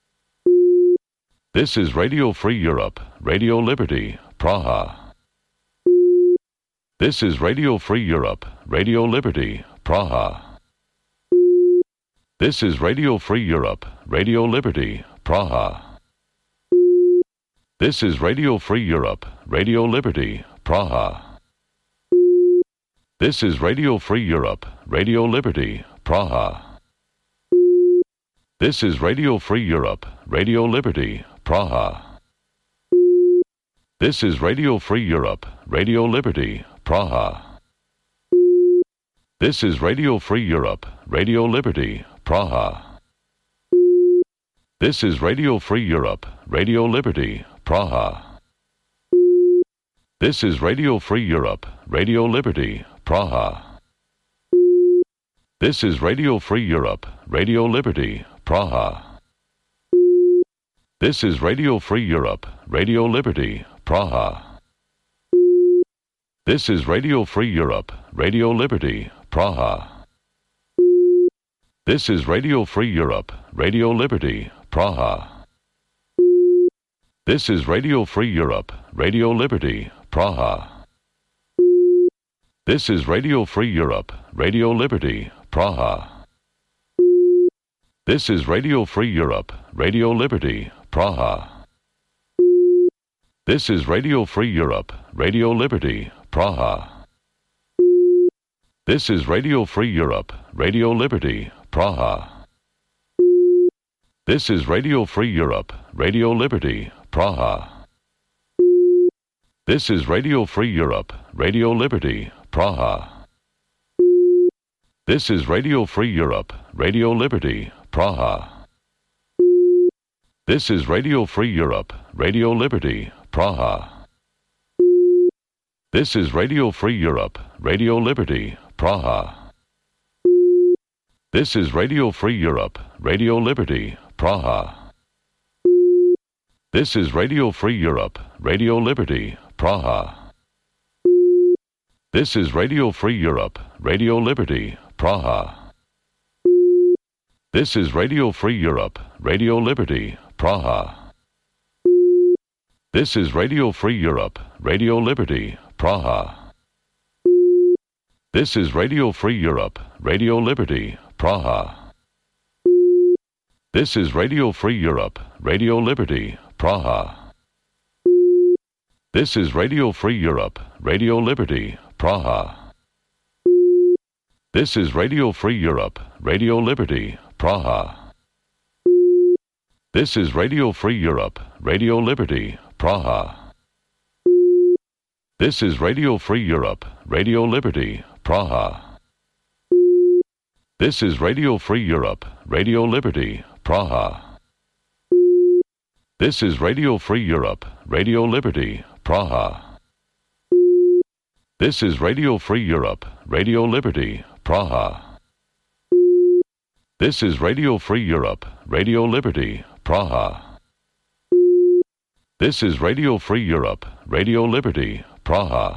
Speaker 1: This is Radio Free Europe, Radio Liberty, Praha. This is Radio Free Europe, Radio Liberty, Praha. This is Radio Free Europe, Radio Liberty, Praha. This is Radio Free Europe, Radio Liberty, Praha. This is Radio Free Europe, Radio Liberty, Praha. This is Radio Free Europe, Radio Liberty, Praha. This is Radio Free Europe, Radio Liberty, Praha. This is Radio Free Europe, Radio Liberty, Praha. This is Radio Free Europe, Radio Liberty, Praha. This is Radio Free Europe, Radio Liberty, Praha. This is Radio Free Europe, Radio Liberty, Praha. This is Radio Free Europe, Radio Liberty, Praha. This is Radio Free Europe, Radio Liberty, Praha. This is Radio Free Europe, Radio Liberty, Praha. This is Radio Free Europe, Radio Liberty, Praha. This is Radio Free Europe, Radio Liberty, Praha. This is Radio Free Europe, Radio Liberty, Praha. This is Radio Free Europe, Radio Liberty, Praha. This is Radio Free Europe, Radio Liberty, Praha. This is Radio Free Europe, Radio Liberty, Praha. This is Radio Free Europe, Radio Liberty, Praha. This is Radio Free Europe, Radio Liberty, Praha. This is Radio Free Europe, Radio Liberty, Praha. This is Radio Free Europe, Radio Liberty, Praha. This is Radio Free Europe, Radio Liberty, Praha. This is Radio Free Europe, Radio Liberty, Praha. This is Radio Free Europe, Radio Liberty, Praha. This is Radio Free Europe, Radio Liberty, Praha. This is Radio Free Europe, Radio Liberty, Praha. This is Radio Free Europe, Radio Liberty, Praha. This is Radio Free Europe, Radio Liberty, Praha. This is Radio Free Europe, Radio Liberty, Praha. This is Radio Free Europe, Radio Liberty, Praha. This is Radio Free Europe, Radio Liberty, Praha. This is Radio Free Europe, Radio Liberty, Praha. This is Radio Free Europe, Radio Liberty, Praha. This is Radio Free Europe, Radio Liberty, Praha. This is Radio Free Europe, Radio Liberty, Praha. This is Radio Free Europe, Radio Liberty, Praha. This is Radio Free Europe, Radio Liberty, Praha.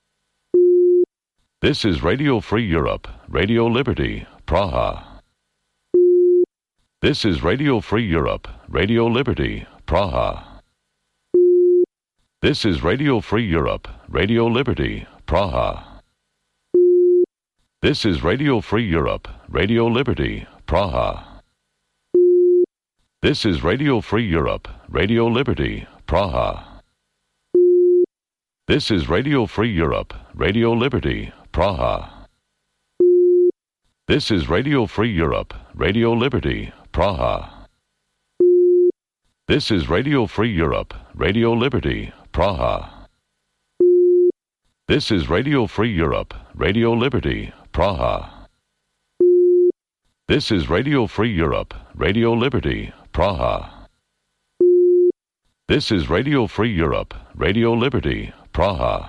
Speaker 1: This is Radio Free Europe, Radio Liberty, Praha. This is Radio Free Europe, Radio Liberty, Praha. This is Radio Free Europe, Radio Liberty, Praha. This is Radio Free Europe, Radio Liberty, Praha. This is Radio Free Europe, Radio Liberty, Praha. This is Radio Free Europe, Radio Liberty, Praha. This is Radio Free Europe, Radio Liberty, Praha. This is Radio Free Europe, Radio Liberty, Praha. This is Radio Free Europe, Radio Liberty, Praha. This is Radio Free Europe, Radio Liberty, Praha. This is Radio Free Europe, Radio Liberty, Praha.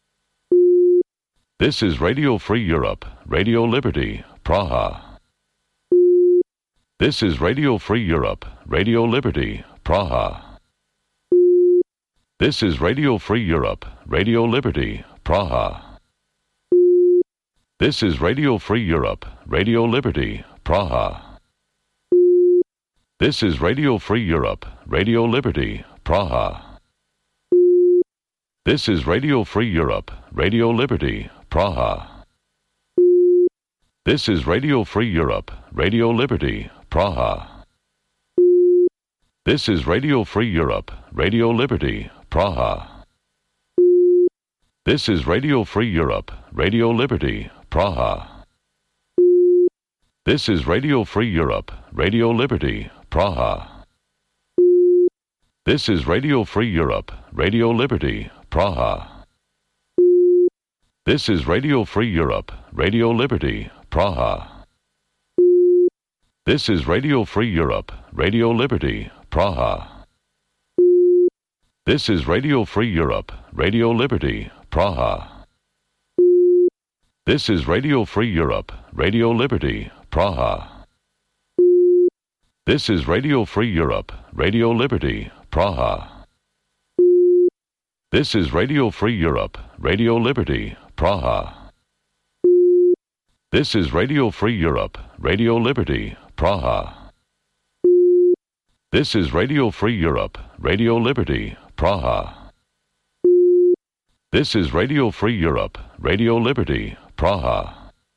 Speaker 1: This is Radio Free Europe, Radio Liberty, Praha. This is Radio Free Europe, Radio Liberty, Praha. This is Radio Free Europe, Radio Liberty, Praha. This is Radio Free Europe, Radio Liberty, Praha. This is Radio Free Europe, Radio Liberty, Praha. This is Radio Free Europe, Radio Liberty, Praha. This is Radio Free Europe, Radio Liberty, Praha. This is Radio Free Europe, Radio Liberty, Praha. This is Radio Free Europe, Radio Liberty, Praha. This is Radio Free Europe, Radio Liberty, Praha. This is Radio Free Europe, Radio Liberty, Praha. This is Radio Free Europe, Radio Liberty, Praha. This is Radio Free Europe, Radio Liberty, Praha. This is Radio Free Europe, Radio Liberty, Praha. This is Radio Free Europe, Radio Liberty, Praha. This is Radio Free Europe, Radio Liberty, Praha. This is Radio Free Europe, Radio Liberty, Praha. This is Radio Free Europe, Radio Liberty, Praha. This is Radio Free Europe, Radio Liberty, Praha. This is Radio Free Europe, Radio Liberty, Praha.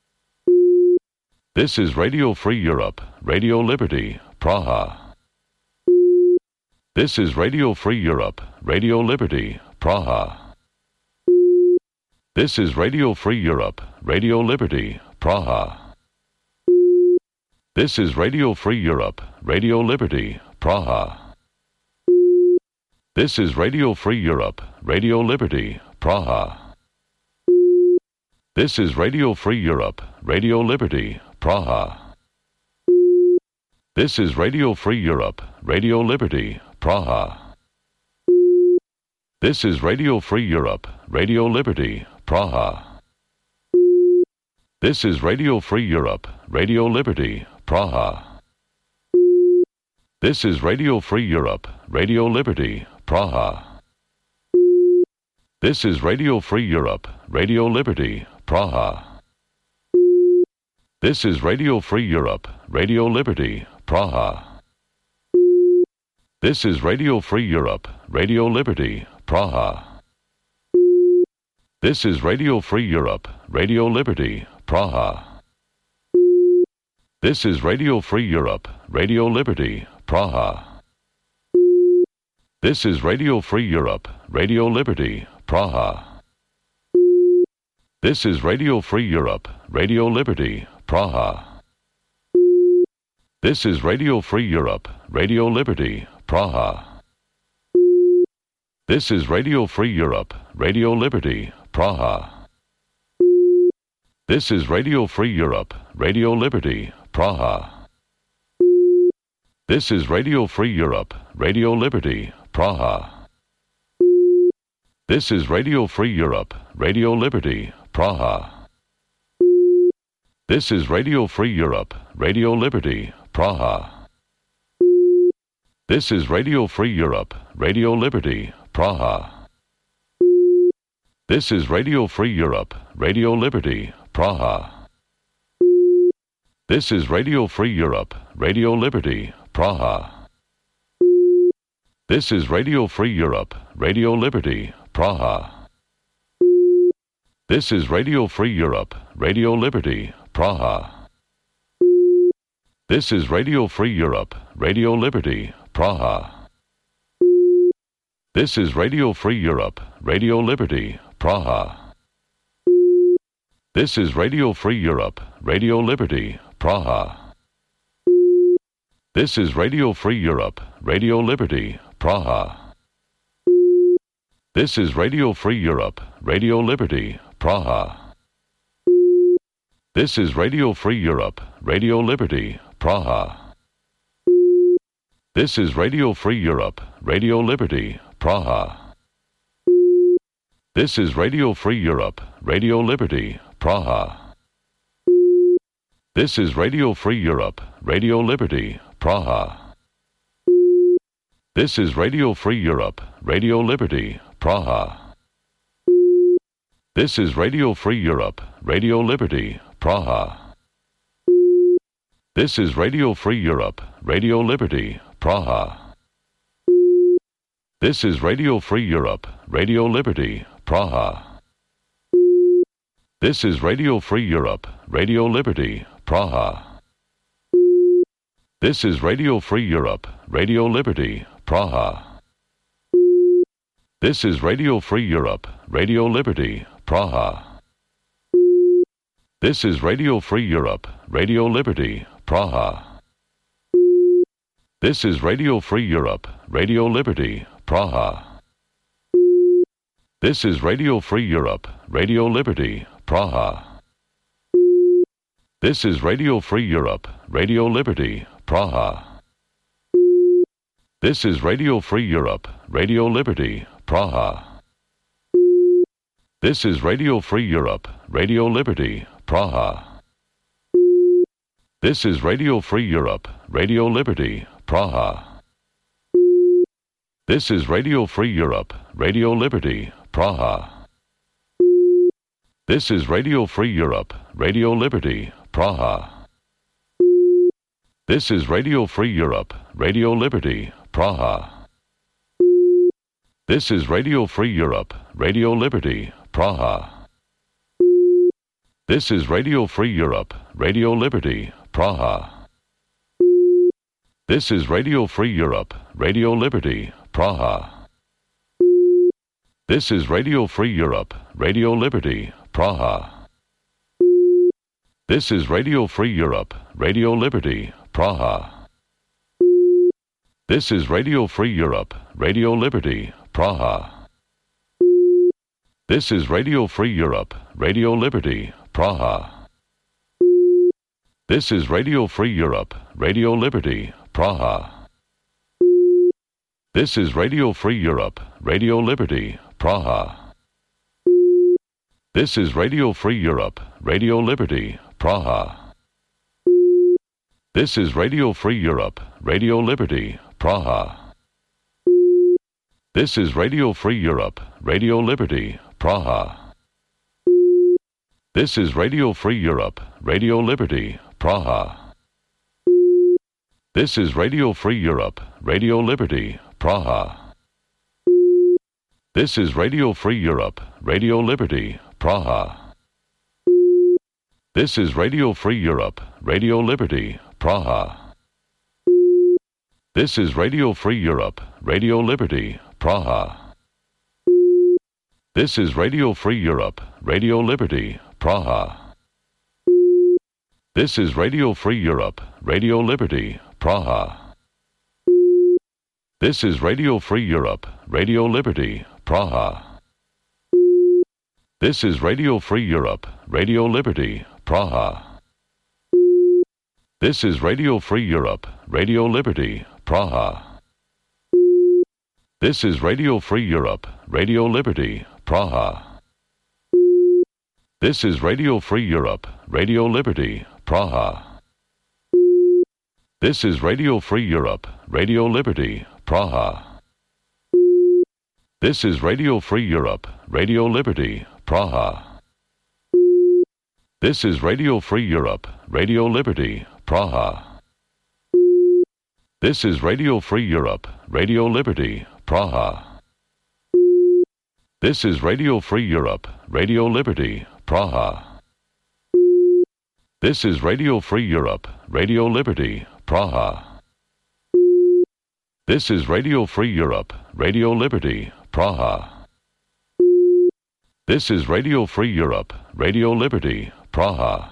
Speaker 1: This is Radio Free Europe, Radio Liberty, Praha. This is Radio Free Europe, Radio Liberty, Praha. This is Radio Free Europe, Radio Liberty, Praha. This is Radio Free Europe, Radio Liberty, Praha. This is Radio Free Europe, Radio Liberty, Praha. This is Radio Free Europe, Radio Liberty, Praha. This is Radio Free Europe, Radio Liberty, Praha. This is Radio Free Europe, Radio Liberty, Praha. This is Radio Free Europe, Radio Liberty, Praha. This is Radio Free Europe, Radio Liberty, Praha. This is Radio Free Europe, Radio Liberty, Praha. This is Radio Free Europe, Radio Liberty, Praha. This is Radio Free Europe, Radio Liberty, Praha. This is Radio Free Europe, Radio Liberty, Praha. This is Radio Free Europe, Radio Liberty, Praha. This is Radio Free Europe, Radio Liberty, Praha. This is Radio Free Europe, Radio Liberty, Praha. This is Radio Free Europe, Radio Liberty, Praha. This is Radio Free Europe, Radio Liberty, Praha. This is Radio Free Europe, Radio Liberty, Praha. This is Radio Free Europe, Radio Liberty, Praha. This is Radio Free Europe, Radio Liberty, Praha. This is Radio Free Europe, Radio Liberty, Praha. This is Radio Free Europe, Radio Liberty, Praha. This is Radio Free Europe, Radio Liberty, Praha. This is Radio Free Europe, Radio Liberty, Praha. This is Radio Free Europe, Radio Liberty, Praha. This is Radio Free Europe, Radio Liberty, Praha. This is Radio Free Europe, Radio Liberty, Praha. This is Radio Free Europe, Radio Liberty, Praha. This is Radio Free Europe, Radio Liberty, Praha. This is Radio Free Europe, Radio Liberty, Praha. This is Radio Free Europe, Radio Liberty, Praha. This is Radio Free Europe, Radio Liberty, Praha. This is Radio Free Europe, Radio Liberty, Praha. This is Radio Free Europe, Radio Liberty, Praha. This is Radio Free Europe, Radio Liberty, Praha. This is Radio Free Europe, Radio Liberty, Praha. This is Radio Free Europe, Radio Liberty, Praha. This is Radio Free Europe, Radio Liberty, Praha. This is Radio Free Europe, Radio Liberty, Praha. This is Radio Free Europe, Radio Liberty, Praha. This is Radio Free Europe, Radio Liberty, Praha. This is Radio Free Europe, Radio Liberty, Praha. This is Radio Free Europe, Radio Liberty, Praha. This is Radio Free Europe, Radio Liberty, Praha. This is Radio Free Europe, Radio Liberty, Praha. This is Radio Free Europe, Radio Liberty, Praha. This is Radio Free Europe, Radio Liberty, Praha. This is Radio Free Europe, Radio Liberty, Praha. This is Radio Free Europe, Radio Liberty, Praha. This is Radio Free Europe, Radio Liberty, Praha. This is Radio Free Europe, Radio Liberty, Praha. This is Radio Free Europe, Radio Liberty, Praha. This is Radio Free Europe, Radio Liberty, Praha. This is Radio Free Europe, Radio Liberty, Praha. This is Radio Free Europe, Radio Liberty, Praha. This is Radio Free Europe, Radio Liberty, Praha. This is Radio Free Europe, Radio Liberty, Praha. This is Radio Free Europe, Radio Liberty, Praha. This is Radio Free Europe, Radio Liberty, Praha. This is Radio Free Europe, Radio Liberty, Praha. This is Radio Free Europe, Radio Liberty, Praha. This is Radio Free Europe, Radio Liberty, Praha. This is Radio Free Europe, Radio Liberty, Praha. This is Radio Free Europe, Radio Liberty, Praha. This is Radio Free Europe, Radio Liberty, Praha. This is Radio Free Europe, Radio Liberty, Praha. This is Radio Free Europe, Radio Liberty, Praha. This is Radio Free Europe, Radio Liberty, Praha. This is Radio Free Europe, Radio Liberty, Praha. This is Radio Free Europe, Radio Liberty, Praha. This is Radio Free Europe, Radio Liberty, Praha. This is Radio Free Europe, Radio Liberty, Praha. This is Radio Free Europe, Radio Liberty, Praha. This is Radio Free Europe, Radio Liberty, Praha. This is Radio Free Europe, Radio Liberty, Praha. This is Radio Free Europe, Radio Liberty, Praha. This is Radio Free Europe, Radio Liberty, Praha. This is Radio Free Europe, Radio Liberty, Praha. This is Radio Free Europe, Radio Liberty, Praha. This is Radio Free Europe, Radio Liberty, Praha. This is Radio Free Europe, Radio Liberty, Praha. This is Radio Free Europe, Radio Liberty, Praha. This is Radio Free Europe, Radio Liberty, Praha. This is Radio Free Europe, Radio Liberty, Praha.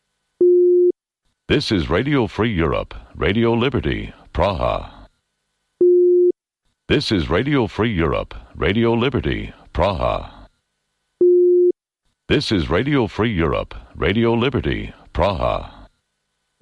Speaker 1: This is Radio Free Europe, Radio Liberty, Praha. This is Radio Free Europe, Radio Liberty, Praha. This is Radio Free Europe, Radio Liberty, Praha.